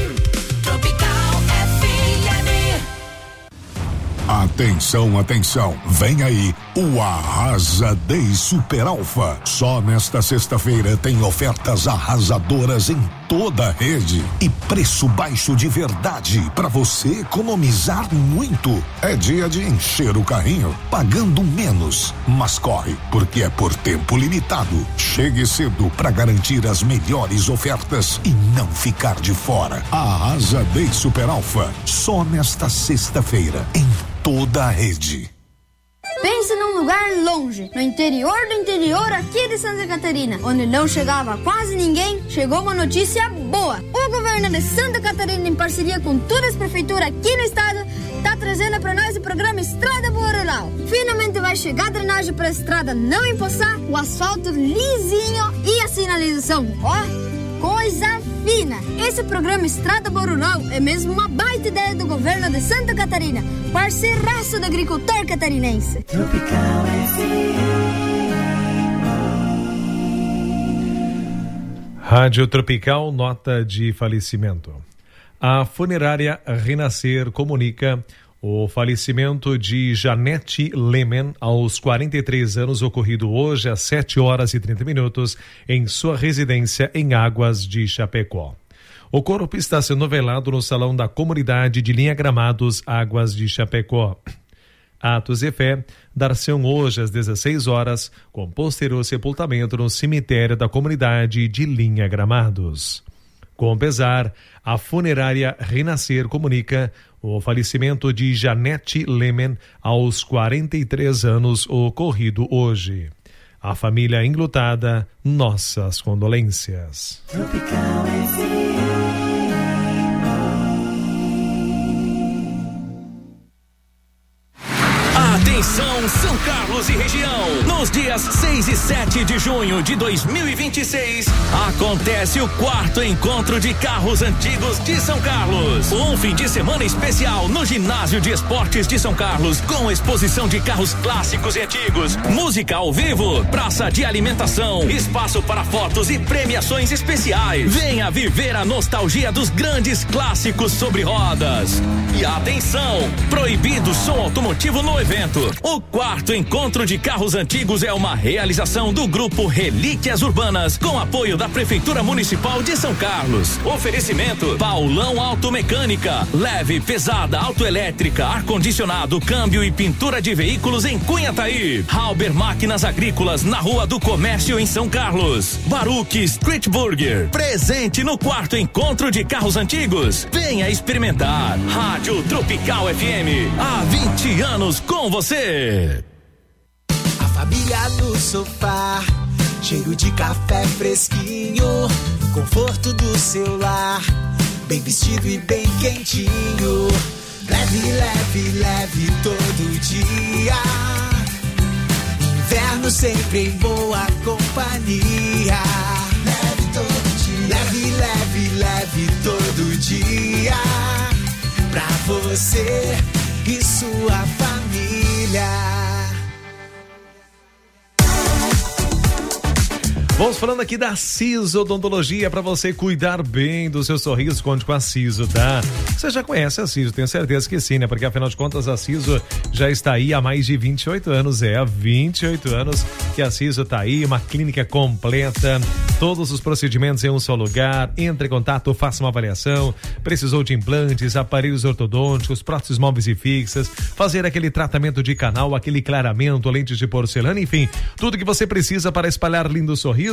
Atenção, atenção, vem aí o Arrasa Day Super Alfa. Só nesta sexta-feira tem ofertas arrasadoras em toda a rede e preço baixo de verdade para você economizar muito. É dia de encher o carrinho pagando menos, mas corre porque é por tempo limitado. Chegue cedo para garantir as melhores ofertas e não ficar de fora. Arrasa Day Super Alfa, só nesta sexta-feira em toda a rede. Pense num lugar longe, no interior do interior aqui de Santa Catarina, onde não chegava quase ninguém. Chegou uma notícia boa. O governo de Santa Catarina, em parceria com todas as prefeituras aqui no estado, tá trazendo pra nós o programa Estrada Boa Rural. Finalmente vai chegar a drenagem pra estrada não empoçar, o asfalto lisinho e a sinalização, ó, coisa fina. Esse programa Estrada Boa Rural é mesmo uma baita ideia do governo de Santa Catarina, parceiraço do agricultor catarinense. Tropical F M. Rádio Tropical, nota de falecimento. A funerária Renascer comunica o falecimento de Janete Lemen, aos quarenta e três anos, ocorrido hoje às sete horas e trinta minutos, em sua residência em Águas de Chapecó. O corpo está sendo velado no salão da comunidade de Linha Gramados, Águas de Chapecó. Atos e fé dar-se-ão hoje às dezesseis horas, com posterior sepultamento no cemitério da comunidade de Linha Gramados. Com pesar, a funerária Renascer comunica o falecimento de Janete Lemen aos quarenta e três anos, ocorrido hoje. A família enlutada, nossas condolências. Tropical F M. Atenção, São Carlos e região. Nos dias seis e sete de junho de dois mil e vinte e seis, acontece o quarto encontro de carros antigos de São Carlos. Um fim de semana especial no Ginásio de Esportes de São Carlos, com exposição de carros clássicos e antigos, música ao vivo, praça de alimentação, espaço para fotos e premiações especiais. Venha viver a nostalgia dos grandes clássicos sobre rodas. E atenção, proibido som automotivo no evento. O quarto encontro de carros antigos é uma realização do grupo Relíquias Urbanas, com apoio da Prefeitura Municipal de São Carlos. Oferecimento: Paulão Automecânica, leve, pesada, autoelétrica, ar-condicionado, câmbio e pintura de veículos em Cunhataí. Halber Máquinas Agrícolas, na Rua do Comércio em São Carlos. Baruch Street Burger, presente no quarto encontro de carros antigos. Venha experimentar. Rádio Tropical F M, há vinte anos com você. A família no sofá, cheiro de café fresquinho, conforto do seu lar, bem vestido e bem quentinho. Leve, leve, leve todo dia. Inverno sempre em boa companhia. Leve todo dia. Leve, leve, leve todo dia. Pra você e sua família. Vamos falando aqui da Siso Odontologia, para você cuidar bem do seu sorriso. Conte com a Siso, tá? Você já conhece a Siso, tenho certeza que sim, né? Porque afinal de contas a Siso já está aí há mais de vinte e oito anos, é, há vinte e oito anos que a Siso tá aí, uma clínica completa, todos os procedimentos em um só lugar. Entre em contato, faça uma avaliação. Precisou de implantes, aparelhos ortodônticos, próteses móveis e fixas, fazer aquele tratamento de canal, aquele clareamento, lentes de porcelana, enfim, tudo que você precisa para espalhar lindos sorrisos.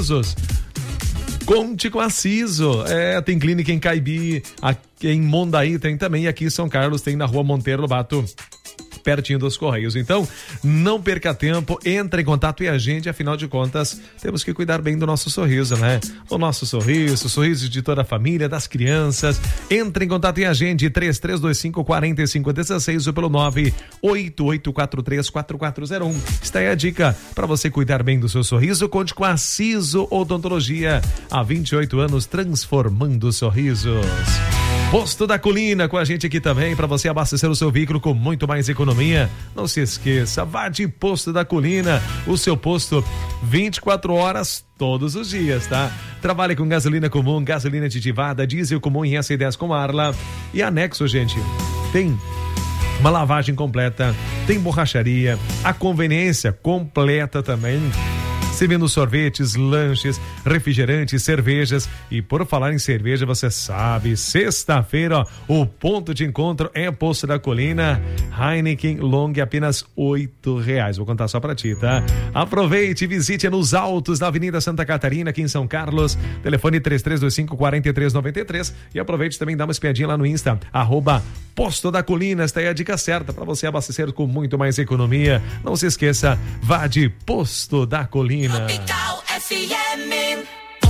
Conte com a Siso. É, tem clínica em Caibi, aqui em Mondaí tem também, aqui em São Carlos tem na Rua Monteiro Lobato, pertinho dos Correios. Então, não perca tempo, entre em contato e agende, afinal de contas, temos que cuidar bem do nosso sorriso, né? O nosso sorriso, o sorriso de toda a família, das crianças. Entre em contato e agende três três dois cinco, quatro cinco um seis ou pelo nove oito oito quatro três quatro quatro zero um. Está aí a dica para você cuidar bem do seu sorriso. Conte com a Siso Odontologia, há vinte e oito anos transformando sorrisos. Posto da Colina com a gente aqui também, para você abastecer o seu veículo com muito mais economia. Não se esqueça, vá de Posto da Colina, o seu posto vinte e quatro horas todos os dias, tá? Trabalhe com gasolina comum, gasolina aditivada, diesel comum em S dez com Arla e anexo, gente. Tem uma lavagem completa, tem borracharia, a conveniência completa também. Servindo sorvetes, lanches, refrigerantes, cervejas. E por falar em cerveja, você sabe, sexta-feira, ó, o ponto de encontro é Posto da Colina. Heineken Long, apenas oito reais. Vou contar só pra ti, tá? Aproveite e visite nos altos da Avenida Santa Catarina, aqui em São Carlos. Telefone três três dois cinco, quatro três nove três. E aproveite também, dá uma espiadinha lá no Insta, arroba Posto da Colina. Esta é a dica certa para você abastecer com muito mais economia. Não se esqueça, vá de Posto da Colina. Tropical F M.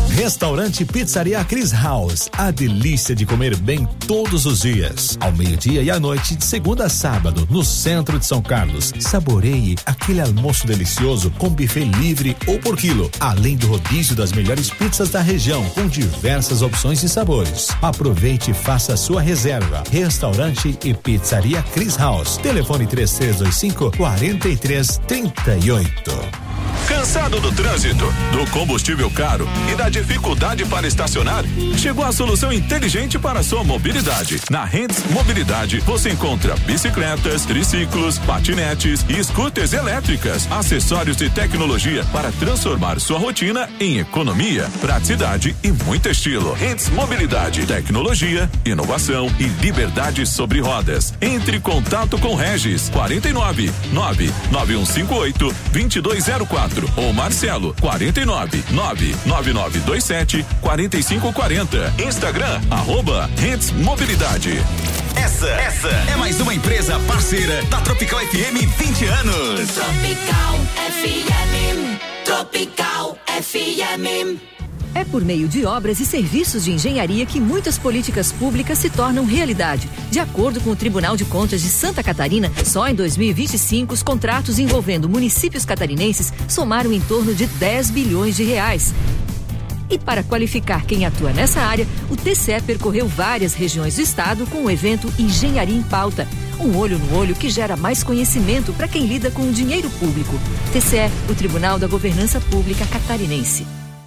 Restaurante Pizzaria Chris House, a delícia de comer bem todos os dias. Ao meio-dia e à noite, de segunda a sábado, no centro de São Carlos. Saboreie aquele almoço delicioso com buffet livre ou por quilo, além do rodízio das melhores pizzas da região, com diversas opções e sabores. Aproveite e faça a sua reserva. Restaurante e Pizzaria Chris House. Telefone três três dois cinco, quatro três três oito. Cansado do trânsito, do combustível caro e da dificuldade para estacionar? Chegou a solução inteligente para a sua mobilidade. Na Rendes Mobilidade você encontra bicicletas, triciclos, patinetes e scooters elétricas, acessórios e tecnologia para transformar sua rotina em economia, praticidade e muito estilo. Rendes Mobilidade, tecnologia, inovação e liberdade sobre rodas. Entre em contato com Regis quarenta e nove, nove nove um cinco oito, dois dois zero quatro ou Marcelo quarenta e nove, nove nove nove dois sete, quatro cinco quatro zero. Instagram arroba Rendes Mobilidade. Essa, essa é mais uma empresa parceira da Tropical F M vinte anos. Tropical F M, Tropical F M. É por meio de obras e serviços de engenharia que muitas políticas públicas se tornam realidade. De acordo com o Tribunal de Contas de Santa Catarina, só em dois mil e vinte e cinco os contratos envolvendo municípios catarinenses somaram em torno de dez bilhões de reais. E para qualificar quem atua nessa área, o T C E percorreu várias regiões do estado com o evento Engenharia em Pauta. Um olho no olho que gera mais conhecimento para quem lida com o dinheiro público. T C E, o Tribunal da Governança Pública Catarinense.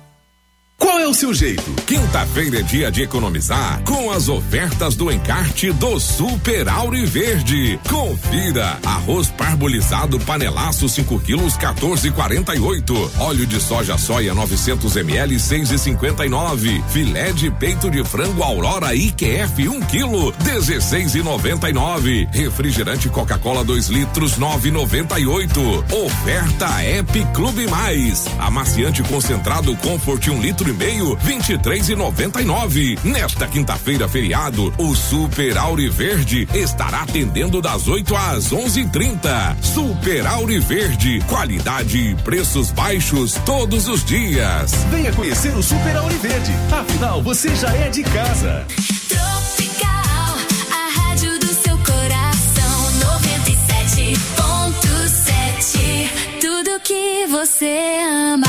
Qual é o seu jeito? Quinta-feira é dia de economizar com as ofertas do encarte do Super Auri Verde. Confira: arroz parbolizado panelaço cinco quilos, quatorze e quarenta e oito. Óleo de soja soia novecentos mililitros, seis e cinquenta e nove. Filé de peito de frango Aurora I Q F um quilo, dezesseis e noventa e nove. Refrigerante Coca-Cola dois litros, nove e noventa e oito. Oferta App Clube Mais. Amaciante concentrado Comfort um litro e meio, vinte e três e noventa e nove. Nesta quinta-feira feriado, o Super Auri Verde estará atendendo das oito às onze e trinta. Super Auri Verde, qualidade e preços baixos todos os dias. Venha conhecer o Super Auri Verde. Afinal, você já é de casa. Tropical, a rádio do seu coração. noventa e sete ponto sete. Tudo que você ama.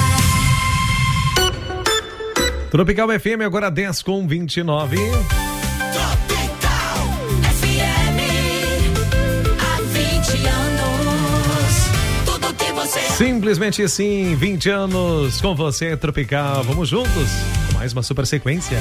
Tropical F M, agora dez com vinte e nove. Tropical F M, há vinte anos. Tudo que você ama. Simplesmente assim, vinte anos com você, Tropical. Vamos juntos com mais uma super sequência.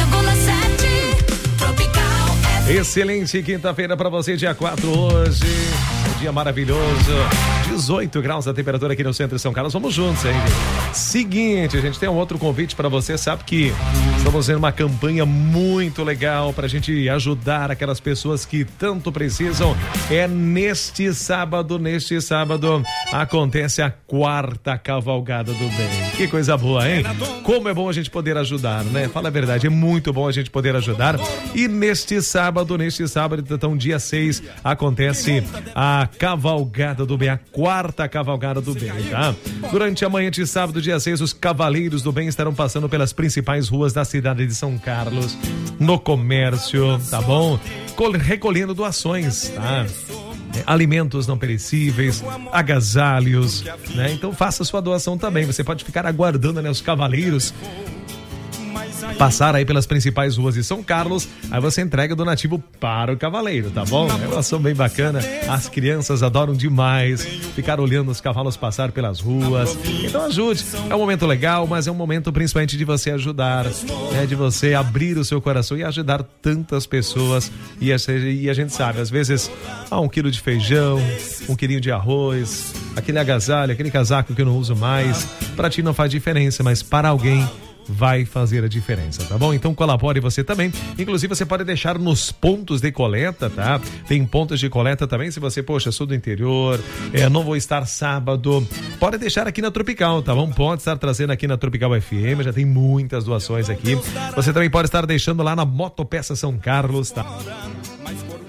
Excelente quinta-feira para você, dia quatro hoje. Um dia maravilhoso. dezoito graus a temperatura aqui no centro de São Carlos. Vamos juntos, hein? Seguinte, a gente tem um outro convite para você. Sabe que estamos fazendo uma campanha muito legal para a gente ajudar aquelas pessoas que tanto precisam. É neste sábado, neste sábado, acontece a quarta cavalgada do bem. Que coisa boa, hein? Como é bom a gente poder ajudar, né? Fala a verdade, é muito bom a gente poder ajudar. E neste sábado, neste sábado, então dia seis, acontece a cavalgada do bem, a quarta cavalgada do bem, tá? Durante a manhã de sábado, dia seis, os Cavaleiros do Bem estarão passando pelas principais ruas da cidade de São Carlos, no comércio, tá bom? Recolhendo doações, tá? Alimentos não perecíveis, agasalhos, né? Então faça sua doação também. Você pode ficar aguardando, né, os cavaleiros passar aí pelas principais ruas de São Carlos, aí você entrega o donativo para o cavaleiro, tá bom? É uma ação bem bacana, as crianças adoram demais ficar olhando os cavalos passar pelas ruas, então ajude, é um momento legal, mas é um momento principalmente de você ajudar, né? De você abrir o seu coração e ajudar tantas pessoas, e a, e a gente sabe, às vezes, ah, um quilo de feijão, um quilinho de arroz, aquele agasalho, aquele casaco que eu não uso mais, para ti não faz diferença, mas para alguém vai fazer a diferença, tá bom? Então colabore você também, inclusive você pode deixar nos pontos de coleta, tá? Tem pontos de coleta também, se você, poxa, sou do interior, é, não vou estar sábado, pode deixar aqui na Tropical, tá bom? Pode estar trazendo aqui na Tropical F M, já tem muitas doações aqui, você também pode estar deixando lá na Motopeça São Carlos, tá?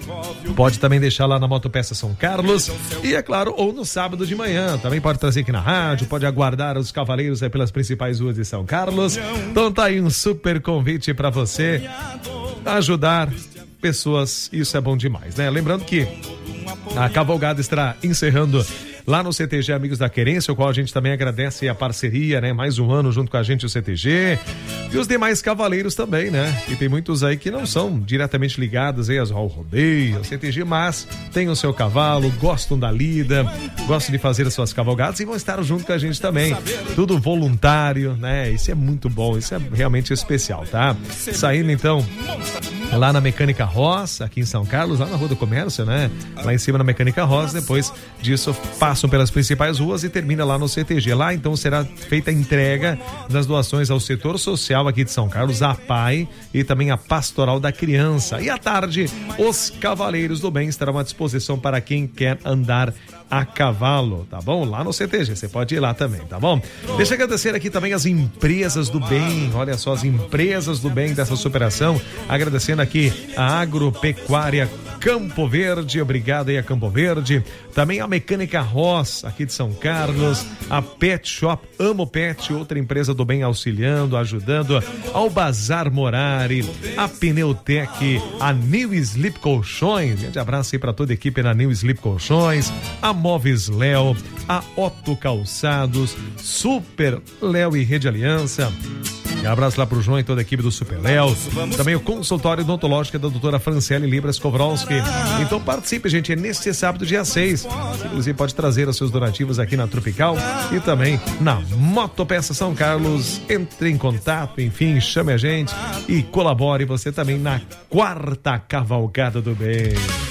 pode também deixar lá na Motopeça São Carlos e, é claro, ou no sábado de manhã, também pode trazer aqui na rádio, pode aguardar os cavaleiros aí pelas principais ruas de São Carlos. Então tá aí um super convite para você ajudar pessoas, isso é bom demais, né? Lembrando que a cavalgada estará encerrando lá no C T G Amigos da Querência, o qual a gente também agradece a parceria, né? Mais um ano junto com a gente o C T G e os demais cavaleiros também, né? E tem muitos aí que não são diretamente ligados aí ao rodeio, ao C T G, mas tem o seu cavalo, gostam da lida, gostam de fazer as suas cavalgadas e vão estar junto com a gente também. Tudo voluntário, né? Isso é muito bom, isso é realmente especial, tá? Saindo então lá na Mecânica Ross, aqui em São Carlos, lá na Rua do Comércio, né? Lá em cima na Mecânica Ross, depois disso passam pelas principais ruas e termina lá no C T G. Lá então será feita a entrega das doações ao setor social aqui de São Carlos, a P A I e também a Pastoral da Criança. E à tarde, os Cavaleiros do Bem estarão à disposição para quem quer andar a cavalo, tá bom? Lá no C T G, você pode ir lá também, tá bom? Deixa eu agradecer aqui também as empresas do bem, olha só, as empresas do bem dessa superação, agradecendo aqui a Agropecuária Campo Verde, obrigado aí a Campo Verde, também a Mecânica Ross, aqui de São Carlos, a Pet Shop Amo Pet, outra empresa do bem auxiliando, ajudando, ao Bazar Morari, a Pneutec, a New Sleep Colchões, grande abraço aí para toda a equipe na New Sleep Colchões, a Móveis Léo, a Otto Calçados, Super Léo e Rede Aliança. Um abraço lá pro João e toda a equipe do Super Léo. Também o consultório odontológico da doutora Franciele Libras Kowalski. Então participe, gente, é neste sábado, dia seis. Você, inclusive, pode trazer os seus donativos aqui na Tropical e também na Motopeça São Carlos. Entre em contato, enfim, chame a gente e colabore você também na quarta Cavalgada do Bem.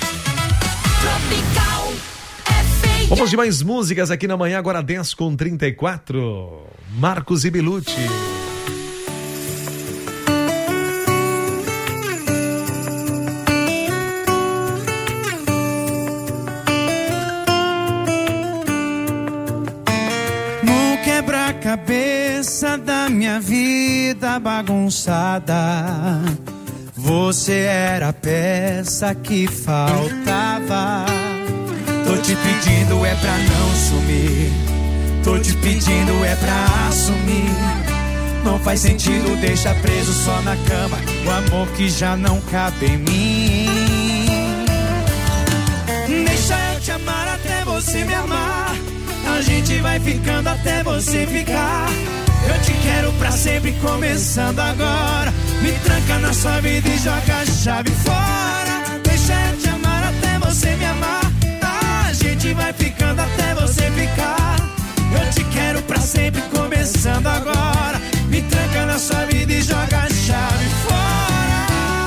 Tropical. Vamos de mais músicas aqui na manhã, agora dez com trinta e quatro. Marcos e Belucci. No quebra-cabeça da minha vida bagunçada, você era a peça que faltava. Tô te pedindo é pra não sumir, tô te pedindo é pra assumir. Não faz sentido deixar preso só na cama o amor que já não cabe em mim. Deixa eu te amar até você me amar, a gente vai ficando até você ficar. Eu te quero pra sempre, começando agora. Me tranca na sua vida e joga a chave fora. Deixa eu te amar até você me amar, a gente vai ficando até você ficar. Eu te quero pra sempre, começando agora. Me tranca na sua vida e joga a chave fora.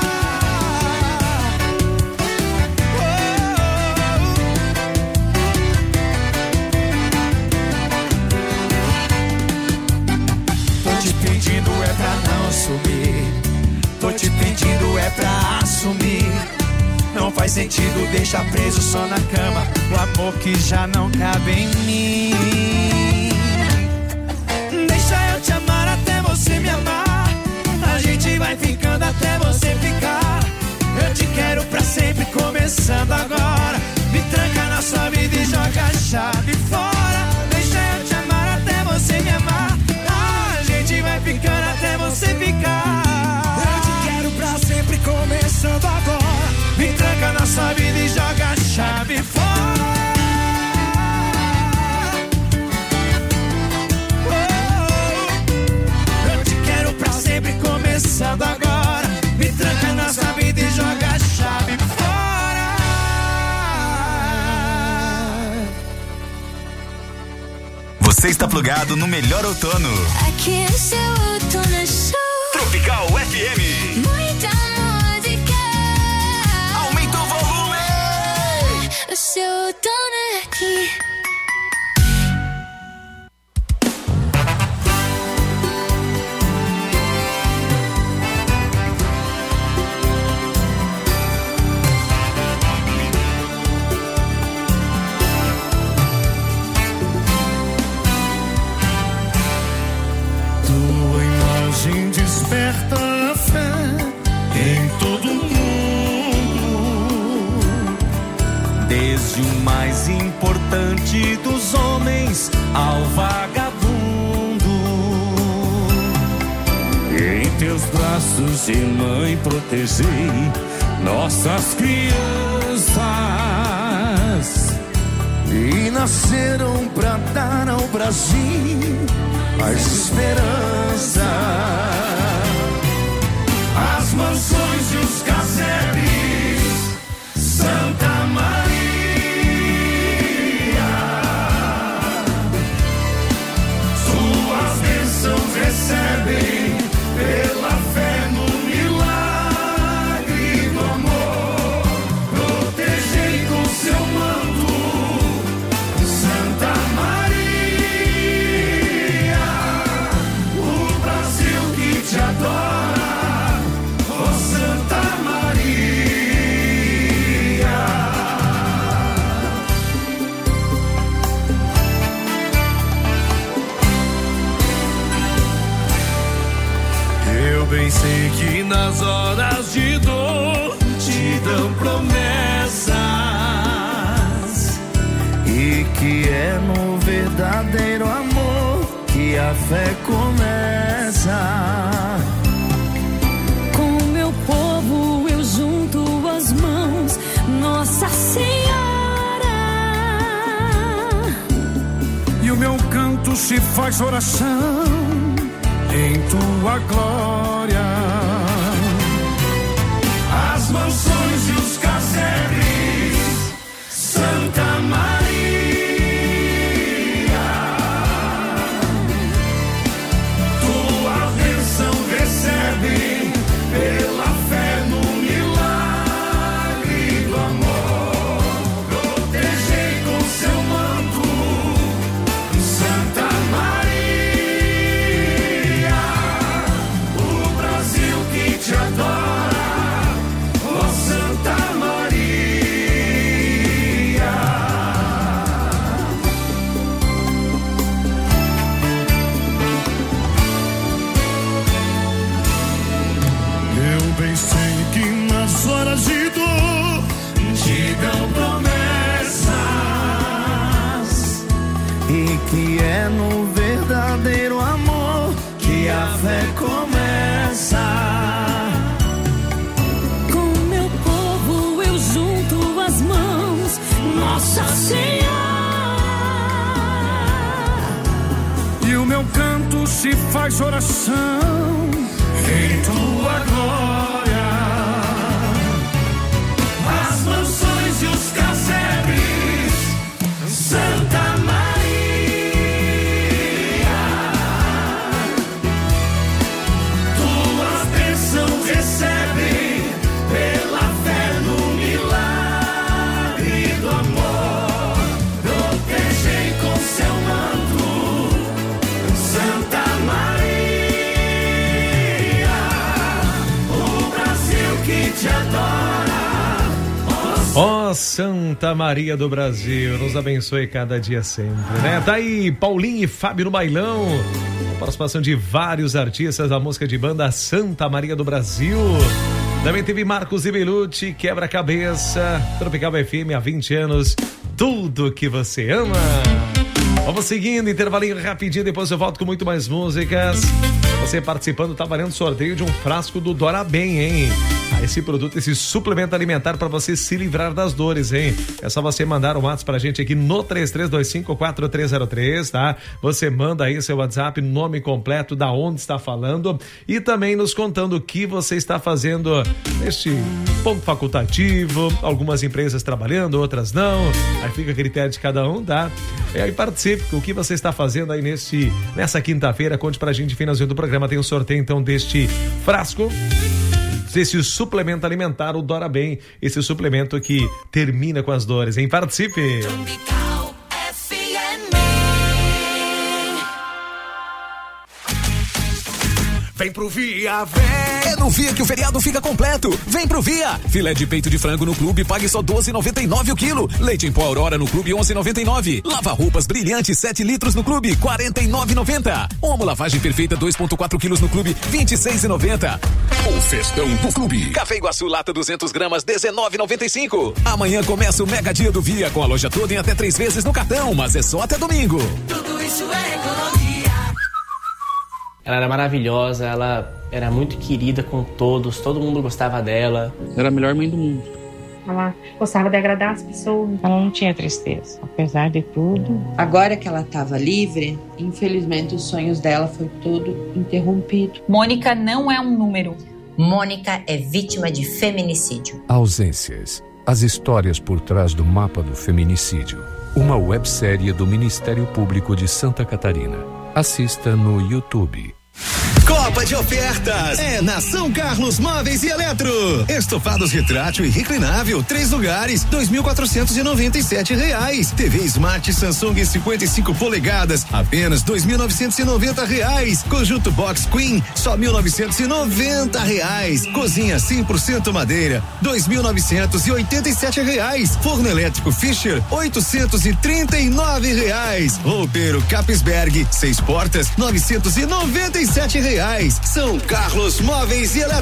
Tô te pedindo é pra não sumir, tô te pedindo é pra assumir. Não faz sentido deixar preso só na cama o amor que já não cabe em mim. Deixa eu te amar até você me amar, a gente vai ficando até você ficar. Eu te quero pra sempre, começando agora. Me tranca na sua vida e joga a chave fora. Deixa eu te amar até você me amar, a gente vai ficando até você ficar. Eu te quero pra sempre, começando agora. Me tranca na sua vida e joga a chave fora. Oh, eu te quero pra sempre, começando agora. Me tranca na sua vida e joga a chave fora. Você está plugado no melhor outono. Aqui é seu outono show. Tropical F M. Muita música. Aumenta o volume. O seu outono é aqui. Tua imagem cidade dos homens ao vagabundo. Em teus braços de mãe protegei nossas crianças e nasceram pra dar ao Brasil as esperanças. As mansões e os casebres, Santa Maria, suas bênçãos recebem pela fé no milagre do amor. Protegei com seu manto, Santa Maria, o Brasil que te adora, oh Santa Maria. Eu bem sei que nas horas de dor te dão promessas e que é no verdadeiro amor que a fé começa. Com o meu povo eu junto as mãos, Nossa Senhora, E o meu canto se faz oração em tua glória. As mansões e os casebres, Santa Maria, tua bênção recebe pela fé no milagre do amor. Protegei com seu manto, Santa Maria, o Brasil que te adora, oh Santa Maria. Eu bem sei que nas horas de dor te dão promessas e que é no verdadeiro amor que a fé começa. com o meu povo eu junto as mãos, Nossa Senhora, E o meu canto se faz oração em tua glória. As mansões e os casebres, Santa Maria, tuas bênçãos recebem pela fé no milagre do amor. Protegei com seu manto, Santa Maria, o Brasil que te adora. Ó Santa Maria do Brasil, nos abençoe cada dia sempre, né? Tá aí Paulinho e Fábio no bailão, com participação de vários artistas da música de banda Santa Maria do Brasil. Também teve Marcos e Belucci, Quebra-Cabeça, Tropical F M há vinte anos, tudo que você ama. Vamos seguindo, intervalinho rapidinho, depois eu volto com muito mais músicas. Você participando, tá valendo sorteio de um frasco do Dora Bem, hein? Ah, esse produto, esse suplemento alimentar para você se livrar das dores, hein? É só você mandar um WhatsApp pra gente aqui no três três dois cinco quatro três zero três, tá? Você manda aí seu WhatsApp, nome completo, da onde está falando e também nos contando o que você está fazendo neste ponto facultativo, algumas empresas trabalhando, outras não, aí fica a critério de cada um, tá? E aí participe, o que você está fazendo aí nesse, nessa quinta-feira, conte pra gente, finalzinho do programa tem um sorteio então deste frasco, desse suplemento alimentar, o Dora Bem, esse suplemento que termina com as dores, hein? Participe! Vem pro Via, vem! É no Via que o feriado fica completo. Vem pro Via! Filé de peito de frango no clube, pague só doze e noventa e nove o quilo. Leite em pó Aurora no clube, onze e noventa e nove. Lava roupas brilhante, sete litros no clube, quarenta e nove e noventa. Omo lavagem perfeita, dois ponto quatro quilos no clube, vinte e seis e noventa. O festão do clube. Café Iguaçu lata duzentos gramas, dezenove e noventa e cinco. Amanhã começa o mega dia do Via com a loja toda em até três vezes no cartão, mas é só até domingo. Tudo isso é economia. Ela era maravilhosa, ela era muito querida com todos, todo mundo gostava dela. Era a melhor mãe do mundo. Ela gostava de agradar as pessoas. Ela não tinha tristeza, apesar de tudo. Agora que ela estava livre, infelizmente os sonhos dela foi tudo interrompido. Mônica não é um número. Mônica é vítima de feminicídio. Ausências. As histórias por trás do mapa do feminicídio. Uma websérie do Ministério Público de Santa Catarina. Assista no YouTube. Copa de ofertas é na São Carlos Móveis e Eletro. Estofados retrátil e reclinável, três lugares, dois mil quatrocentos e noventa e sete reais. T V Smart Samsung cinquenta e cinco polegadas, apenas dois mil novecentos e noventa reais. Conjunto Box Queen, só mil novecentos e noventa reais. Cozinha cem por cento madeira, dois mil novecentos e oitenta e sete reais. Forno elétrico Fischer, oitocentos e trinta e nove reais. Roupeiro Capisberg, seis portas, novecentos e noventa e sete reais. São Carlos Móveis e Eletro.